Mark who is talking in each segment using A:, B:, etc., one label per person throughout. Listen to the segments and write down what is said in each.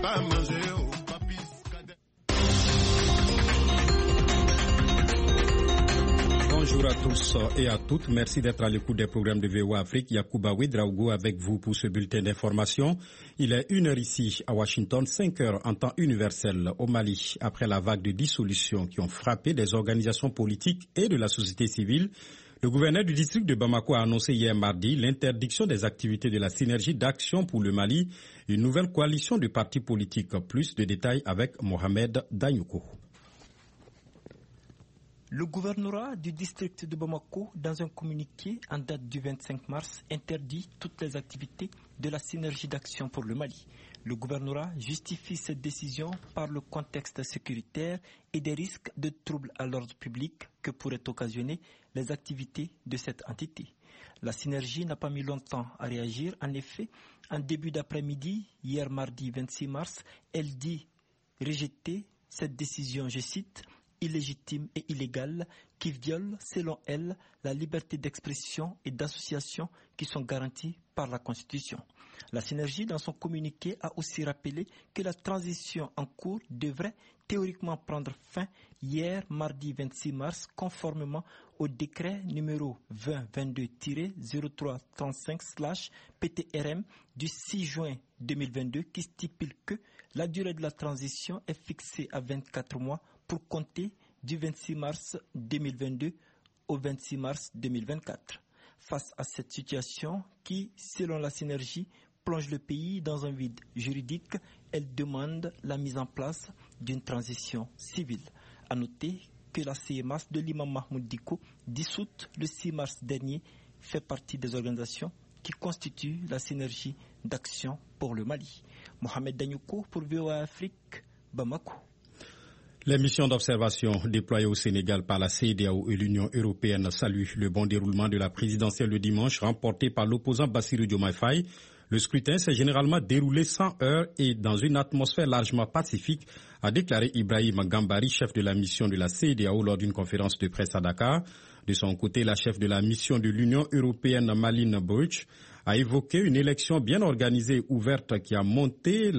A: pas manger au papy.
B: Bonjour à tous et à toutes. Merci d'être à l'écoute des programmes de VOA Afrique. Yacouba Ouedraogo avec vous pour ce bulletin d'information. Il est 1h ici à Washington, 5h en temps universel au Mali. Après la vague de dissolution qui ont frappé des organisations politiques et de la société civile, le gouverneur du district de Bamako a annoncé hier mardi l'interdiction des activités de la synergie d'action pour le Mali, une nouvelle coalition de partis politiques. Plus de détails avec Mohamed Danyouko.
C: Le gouvernorat du district de Bamako, dans un communiqué en date du 25 mars, interdit toutes les activités de la synergie d'action pour le Mali. Le gouvernorat justifie cette décision par le contexte sécuritaire et des risques de troubles à l'ordre public que pourraient occasionner les activités de cette entité. La synergie n'a pas mis longtemps à réagir. En effet, en début d'après-midi, hier mardi 26 mars, elle dit rejeter cette décision, je cite, illégitime et illégale, qui viole, selon elle, la liberté d'expression et d'association qui sont garanties par la Constitution. La synergie, dans son communiqué, a aussi rappelé que la transition en cours devrait théoriquement prendre fin hier, mardi 26 mars, conformément au décret numéro 2022-0335/PTRM du 6 juin 2022 qui stipule que la durée de la transition est fixée à 24 mois pour compter du 26 mars 2022 au 26 mars 2024. Face à cette situation qui, selon la synergie, plonge le pays dans un vide juridique, elle demande la mise en place d'une transition civile. À noter que la CMAS de l'imam Mahmoud Dicko, dissoute le 6 mars dernier, fait partie des organisations qui constituent la synergie d'action pour le Mali. Mohamed Danyouko pour VOA Afrique, Bamako.
B: Les missions d'observation déployées au Sénégal par la CEDEAO et l'Union européenne saluent le bon déroulement de la présidentielle le dimanche remportée par l'opposant Bassirou Diomaye Faye. Le scrutin s'est généralement déroulé sans heurts et dans une atmosphère largement pacifique, a déclaré Ibrahim Gambari, chef de la mission de la CEDEAO lors d'une conférence de presse à Dakar. De son côté, la chef de la mission de l'Union européenne, Malin Bouch, a évoqué une élection bien organisée et ouverte qui a montré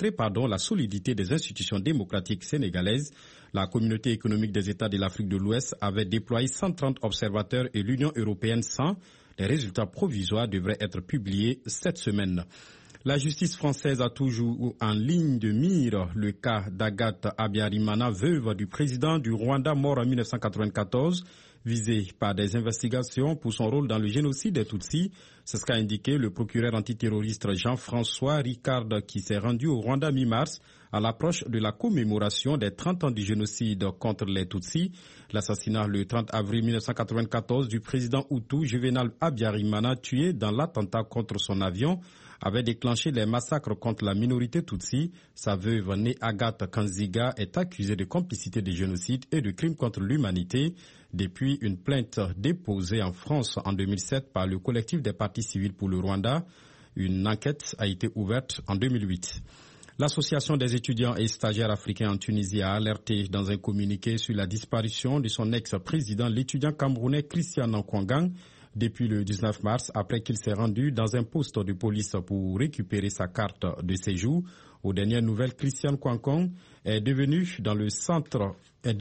B: la solidité des institutions démocratiques sénégalaises. La communauté économique des États de l'Afrique de l'Ouest avait déployé 130 observateurs et l'Union européenne 100. Les résultats provisoires devraient être publiés cette semaine. La justice française a toujours en ligne de mire le cas d'Agathe Habyarimana, veuve du président du Rwanda mort en 1994. Visée par des investigations pour son rôle dans le génocide des Tutsis. C'est ce qu'a indiqué le procureur antiterroriste Jean-François Ricard qui s'est rendu au Rwanda mi-mars à l'approche de la commémoration des 30 ans du génocide contre les Tutsis. L'assassinat le 30 avril 1994 du président Hutu Juvenal Habyarimana tué dans l'attentat contre son avion avait déclenché les massacres contre la minorité Tutsi. Sa veuve née Agathe Kanziga est accusée de complicité de génocide et de crimes contre l'humanité depuis une plainte déposée en France en 2007 par le collectif des partis civils pour le Rwanda. Une enquête a été ouverte en 2008. L'Association des étudiants et stagiaires africains en Tunisie a alerté dans un communiqué sur la disparition de son ex-président, l'étudiant camerounais Christian Nkwangang, depuis le 19 mars, après qu'il s'est rendu dans un poste de police pour récupérer sa carte de séjour. Aux dernières nouvelles, Christian Nkwangang est détenu dans le centre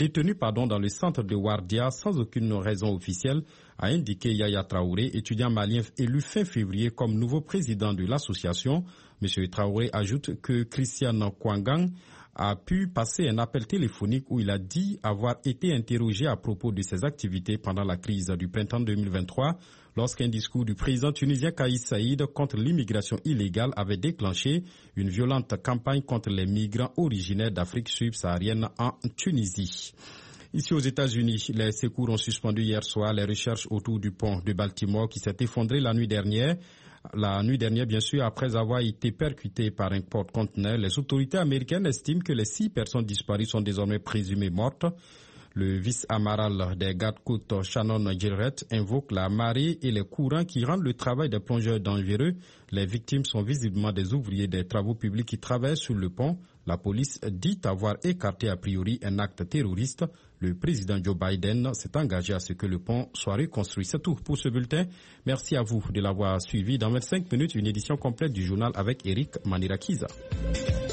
B: de Wardia sans aucune raison officielle, a indiqué Yaya Traoré, étudiant malien élu fin février comme nouveau président de l'association. M. Traoré ajoute que Christian Nkwangang a pu passer un appel téléphonique où il a dit avoir été interrogé à propos de ses activités pendant la crise du printemps 2023, lorsqu'un discours du président tunisien Kais Saïd contre l'immigration illégale avait déclenché une violente campagne contre les migrants originaires d'Afrique subsaharienne en Tunisie. Ici aux États-Unis, les secours ont suspendu hier soir les recherches autour du pont de Baltimore qui s'est effondré la nuit dernière. Bien sûr, après avoir été percuté par un porte-conteneur, les autorités américaines estiment que les 6 personnes disparues sont désormais présumées mortes. Le vice-amiral des gardes-côtes Shannon Gilreth invoque la marée et les courants qui rendent le travail des plongeurs dangereux. Les victimes sont visiblement des ouvriers des travaux publics qui travaillent sur le pont. La police dit avoir écarté a priori un acte terroriste. Le président Joe Biden s'est engagé à ce que le pont soit reconstruit. C'est tout pour ce bulletin. Merci à vous de l'avoir suivi. Dans 25 minutes, une édition complète du journal avec Eric Manirakiza.